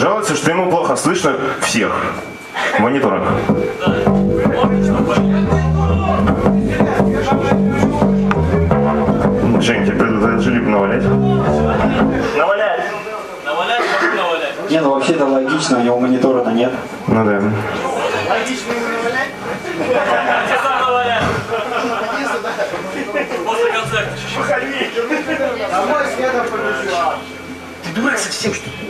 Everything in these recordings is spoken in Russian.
жалуется, что ему плохо слышно всех в мониторах. Жень, тебе предложили бы навалять? Навалять! Навалять, как навалять? Не, ну вообще-то логично, у него монитора-то нет. Ну да. Логично навалять? Ты сам навалять. После концерта чуть-чуть. Домой светом побежала. Ты дурак совсем, что ли?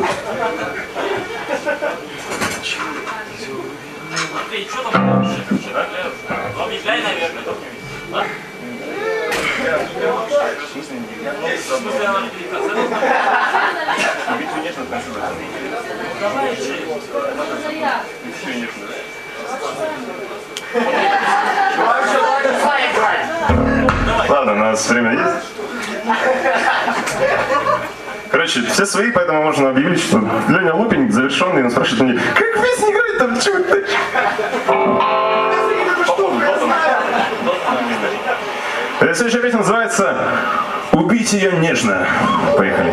Смотри, что там шикаешь? Вам не дай, наверное, а? В смысле, В смысле, она не переказ? битву нежно танцевать. Давай еще. Битву нежно. Ладно, у нас время есть. Короче, все свои, поэтому можно объявить, что Леня Лупин завершенный, он спрашивает меня, как песня играет там, чего ты? Следующая песня называется «Убить ее нежно». Поехали.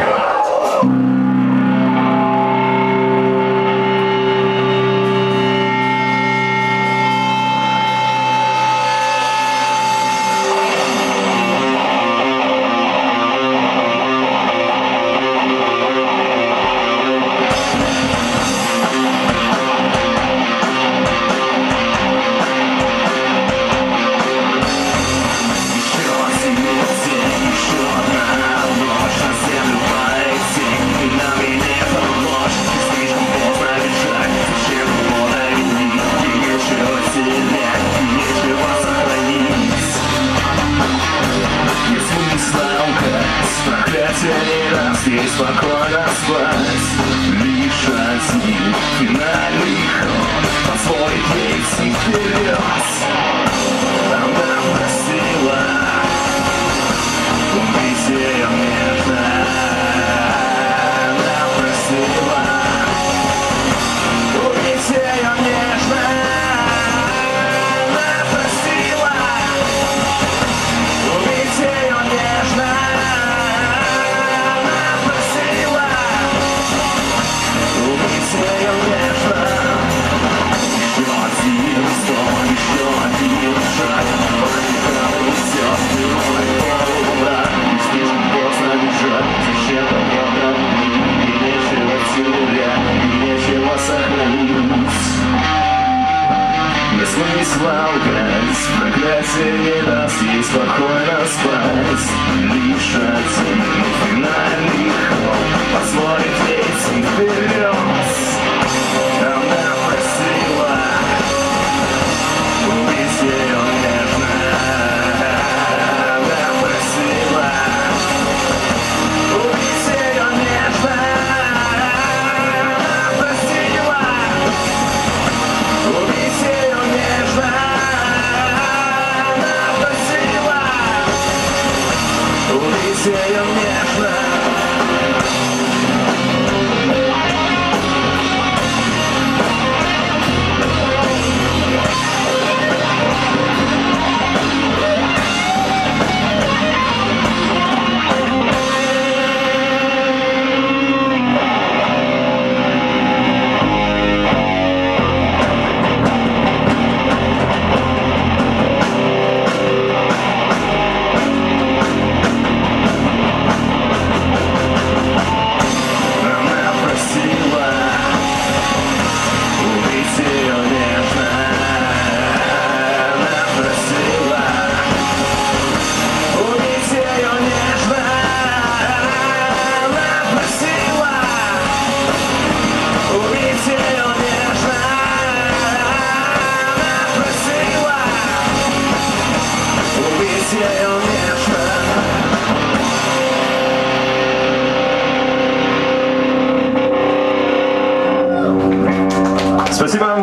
Здесь спокойно спать, лишь один финальный ход позволит ей идти вперед. Она просила убить ее нежно. Она просила убить ее нежно. Она просила убить ее нежно. Смысла лгать, проклятие не даст ей спокойно спать. Лишь один финальный ход позволит ей идти вперед. Она просила убить ее нежно. Она просила убить ее нежно. Она просила убить ее нежно. Она просила убить ее нежно. Спасибо.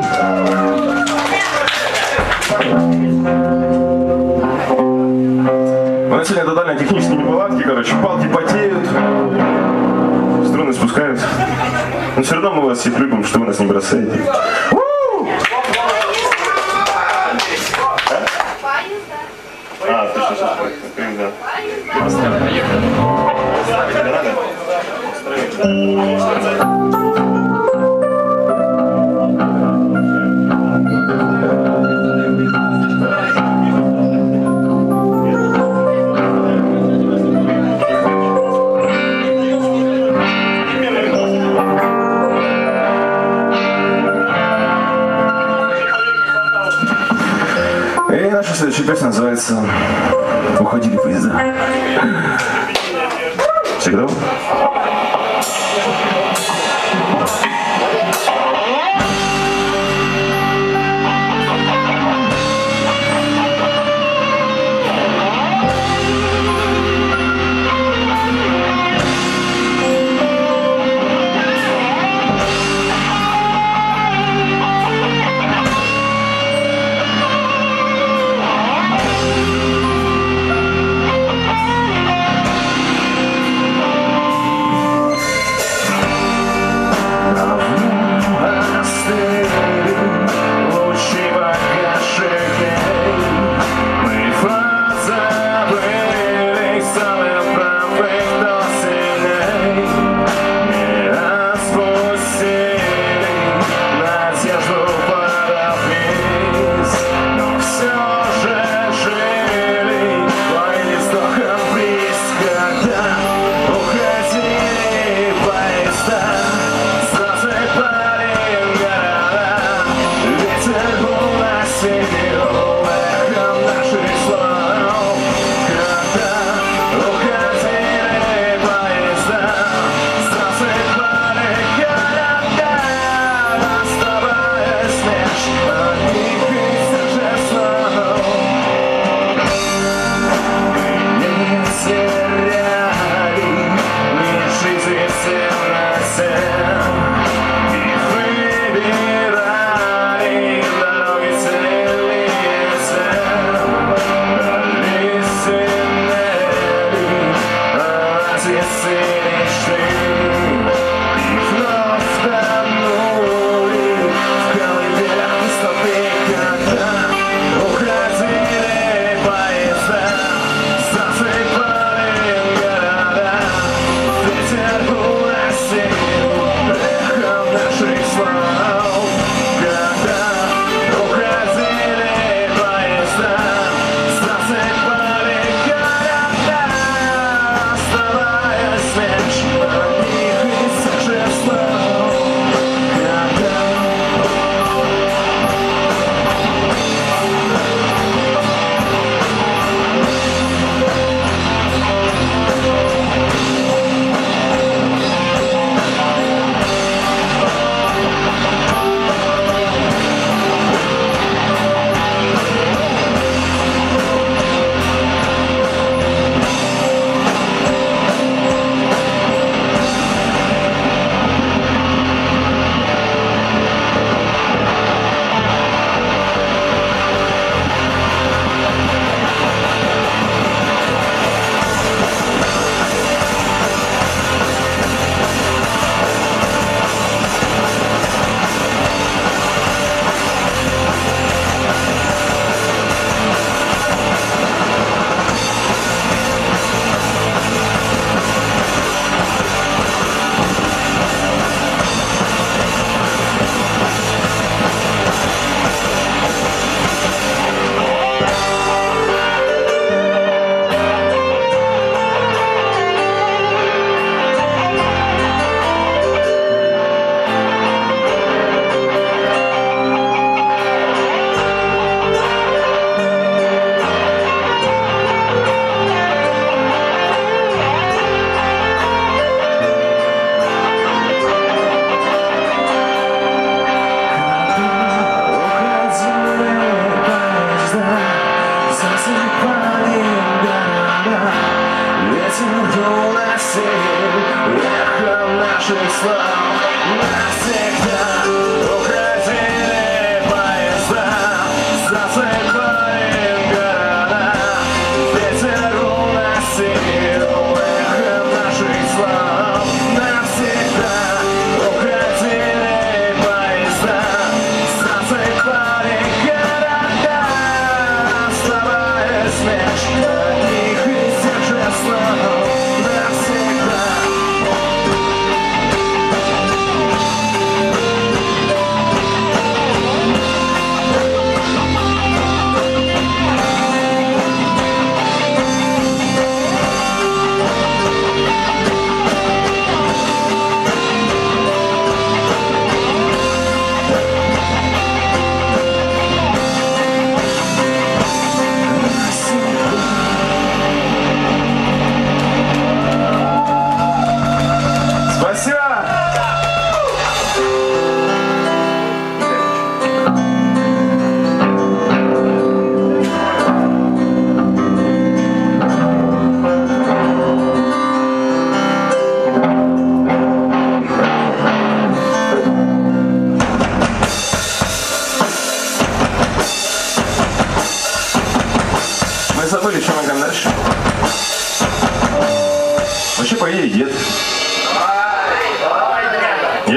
У нас сегодня тотально технические неполадки, короче, палки потеют, струны спускают. Но все равно мы вас всех любим, что вы нас не бросаете. Точно, сейчас. следующая песня называется «Уходили поезда». Всегда?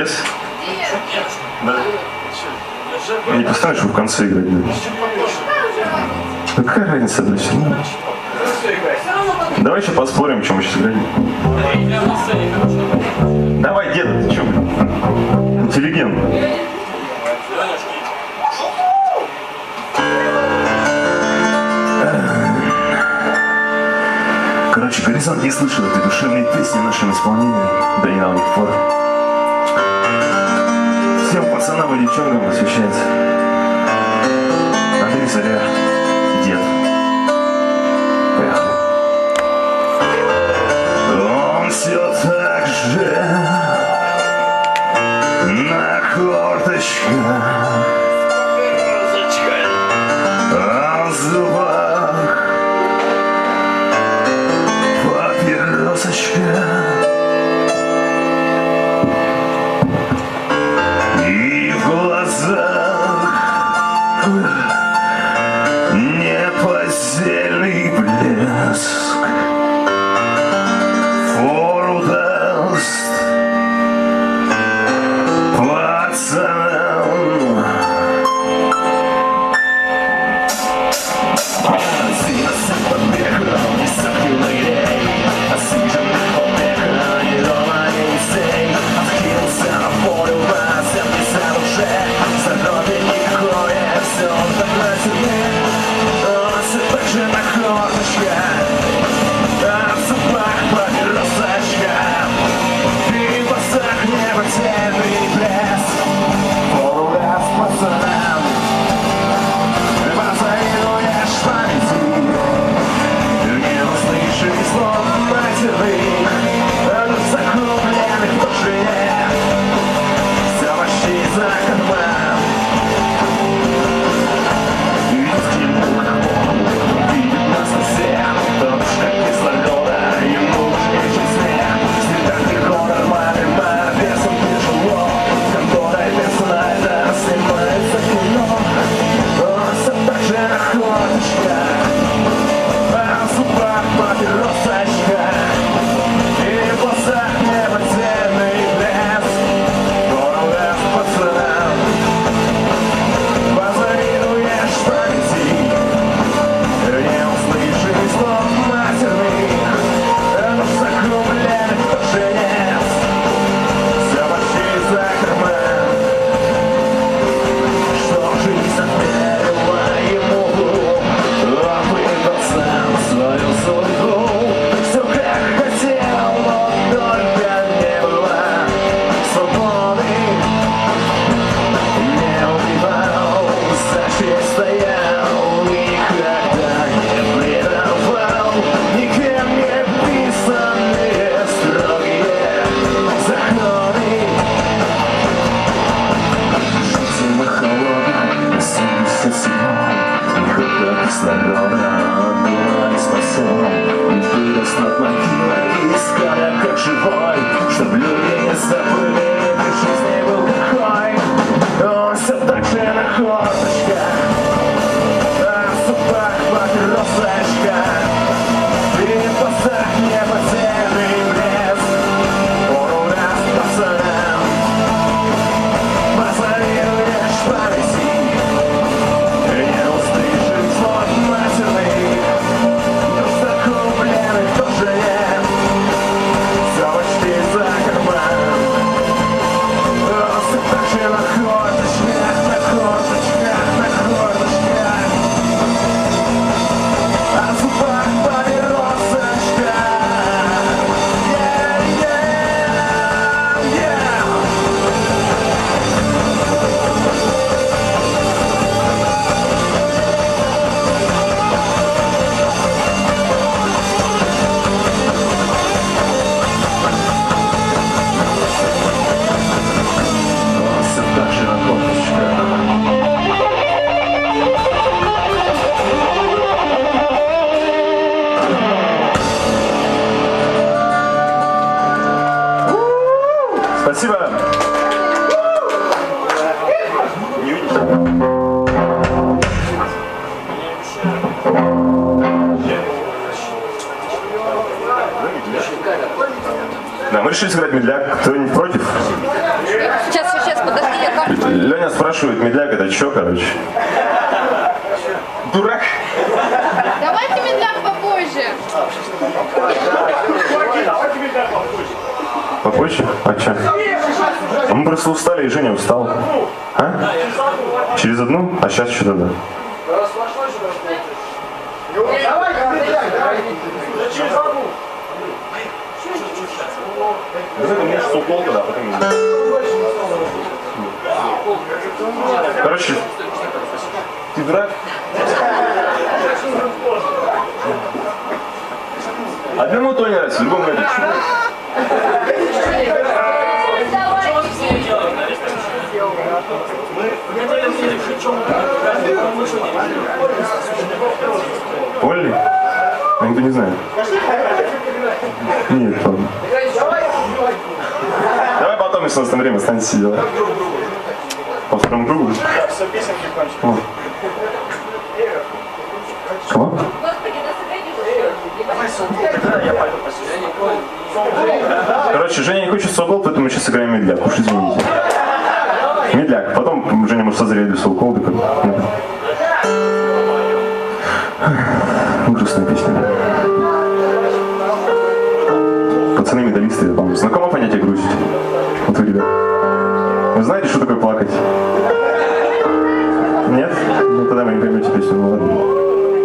Yes? Да. Не постанешь в конце играть, да? Ну какая разница, да, все равно. Давай еще поспорим, чем мы сейчас играем. Давай, деда, ты че, блин? Интеллигент. Короче, горизонт не слышал этой душевной песни в нашем исполнении до недавних пор. Всем пацанам и девчонкам посвящается Андрей Заря, дед. Поехали. Он все так же на корточках, а в зубах папиросочка. И в глазах неподдельный блеск. Фору даст пацанам. Синасы побега, не сохранный рей, освеженный побега, не дома не сей. Откинулся на поле, вас записал уже, здоровье никакое, все так на тебе. Он все так же на корточках, а в зубах папиросочка. И в глазах неподдельный блеск. Полу даст пацанам. Позавидуешь памяти, не услышишь слов матерных, закупленных в душе, все почти за карман. Видит мух, видит нас всех, точно кислорода, ему уж нечестнее. Всегда легко, нормальным весом тяжело, конторой персонально снимается кино. Все так же на корточках, а в зубах папиросочка. И в глазах неподдельный блеск. Фору даст пацанам. Позавидуешь памяти, не услышишь слов матерных, закупленных тоже нет. Все почти за карман. Что жизнь отмерила ему, он выбрал сам свою судьбу. Все как хотел, но только не было свободы. Не убивал, за честь стоял, никогда не предавал. Никем не писанные строгие законы. Жизнь холодная, 77-м, никогда кислорода, была не спасен. И вырос над могилой, искали как живой, чтоб люди не забыли, при жизни был такой. Он все так же на корточках, а в зубах папиросочка. И в глазах неподдельный блеск. Фору даст пацанам. Позавидуешь памяти, не услышишь слов матерных, закупленных тоже нет. Все почти за карман. Все так же на корточках, на корточках, на корточках. А в зубах папиросочка. Yeah, yeah, yeah. Все так же на корточках. Спасибо. Да, мы решили сыграть медляк. Кто-нибудь против? Леня спрашивает, медляк это чё, короче? Дурак. Давайте медляк попозже. Попозже? А чё? А мы просто устали, и Женя устал. А? Через одну? А сейчас что тогда? Короче, ты дурак? Одному то не нравится, другому это. Олли? А никто не знает. Нет, ладно. Давай потом, если у нас там время останется сидеть. По второму кругу? Все песенки кончились. Кого? Господи, да сыграйте. Короче, Женя не хочет соукол, поэтому мы сейчас сыграем медляк. Уж извините. Медляк. Потом Женя может созреть без соукол. Грустная песня. Пацаны медалисты, вам знакомо понятие грусть? Вот вы, ребят. Вы знаете, что такое плакать? Нет? Ну тогда вы не поймете песню, ну ладно.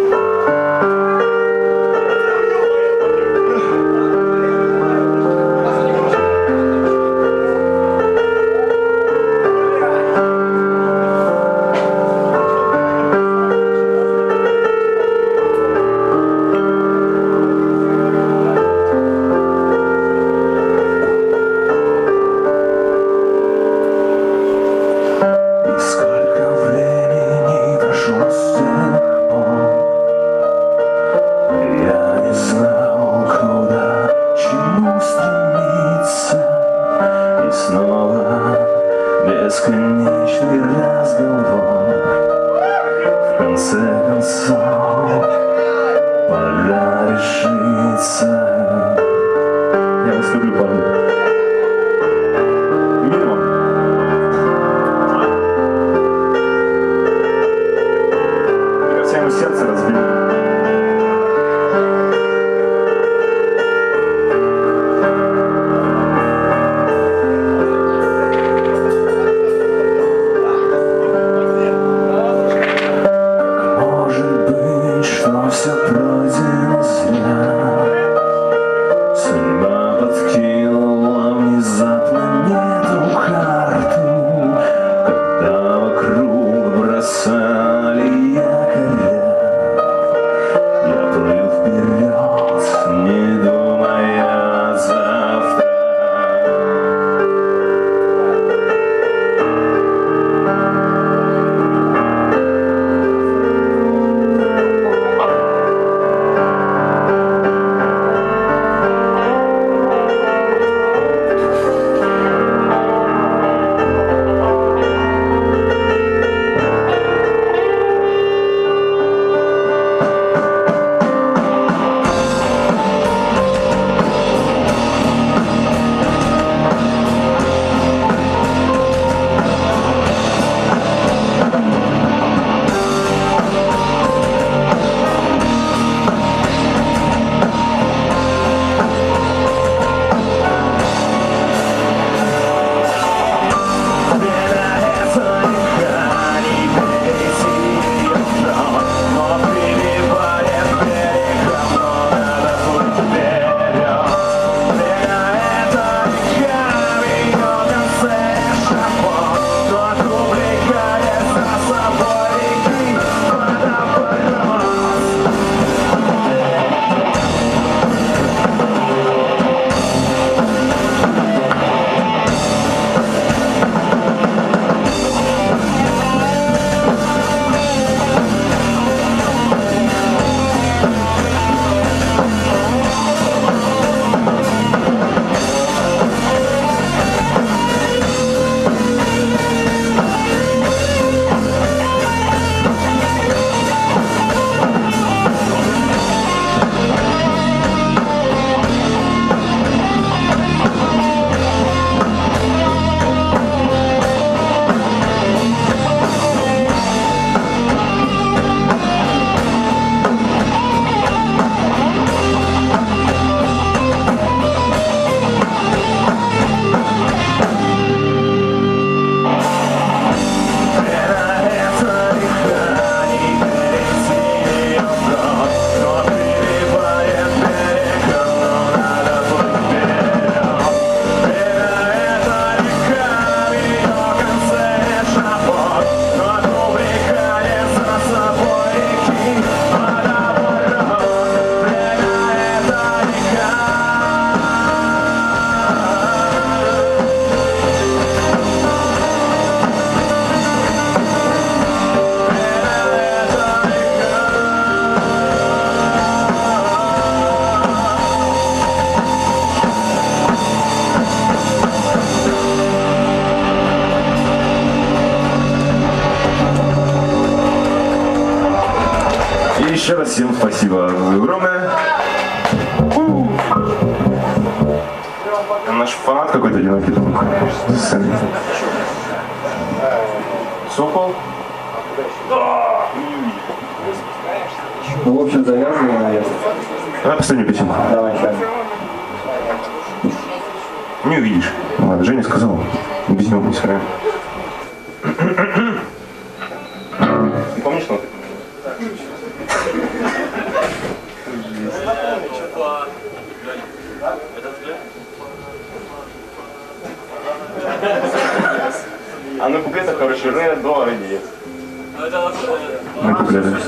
Бесконечный разговор. В конце концов пора решиться. Я вас люблю, парни. Минимум. Мне кажется, ему сердце разбили. Все пройдено зря. Судьба подкинула Еще раз всем спасибо огромное. Наш фанат какой-то одинокий тут. Сокол? Ну, в общем, завязываем, наверное. Давай последнюю песенку. Давай, сейчас. Не увидишь. Ну, ладно, Женя сказал. Без него будет сыграем. Помнишь ноты? А на куплетах, короче, ре, до, ре, диез. На куплетах.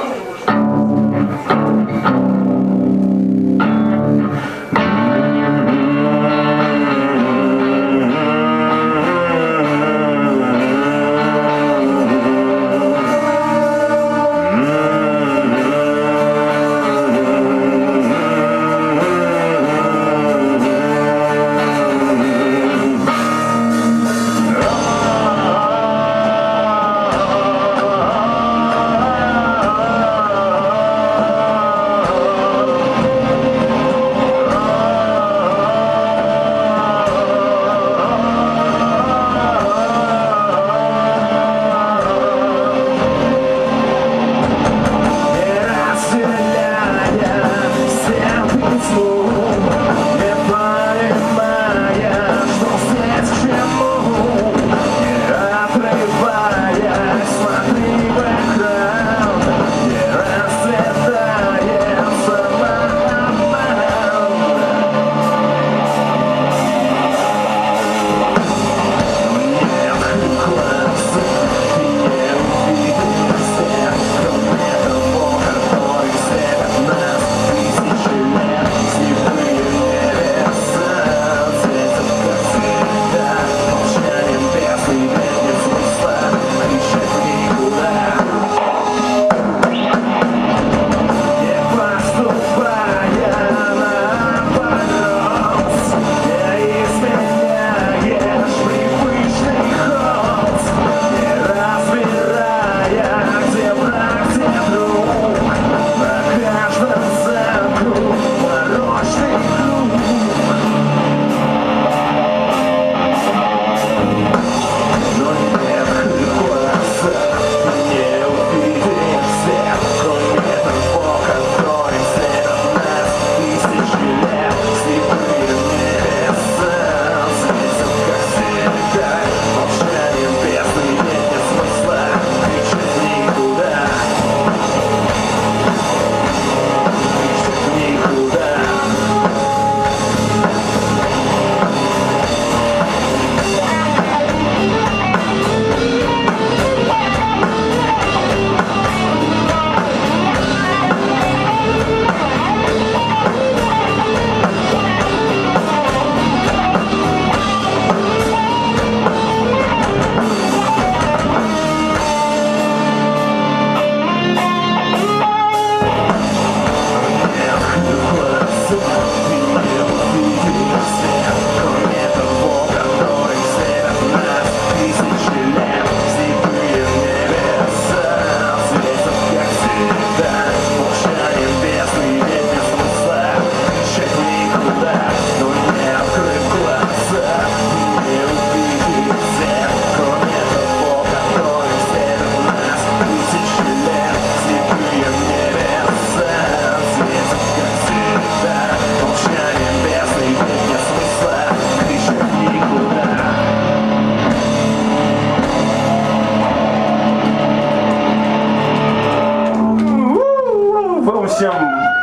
Всем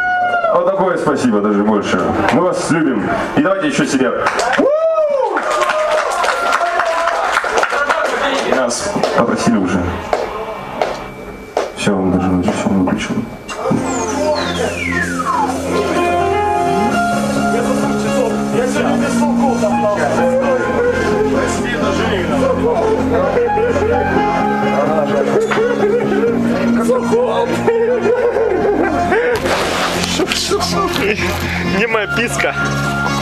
вот такое спасибо, даже больше. Мы вас любим. И давайте еще себе. И нас попросили уже. Все, он даже все выключил. Я сегодня без толков добрался. Не моя писка.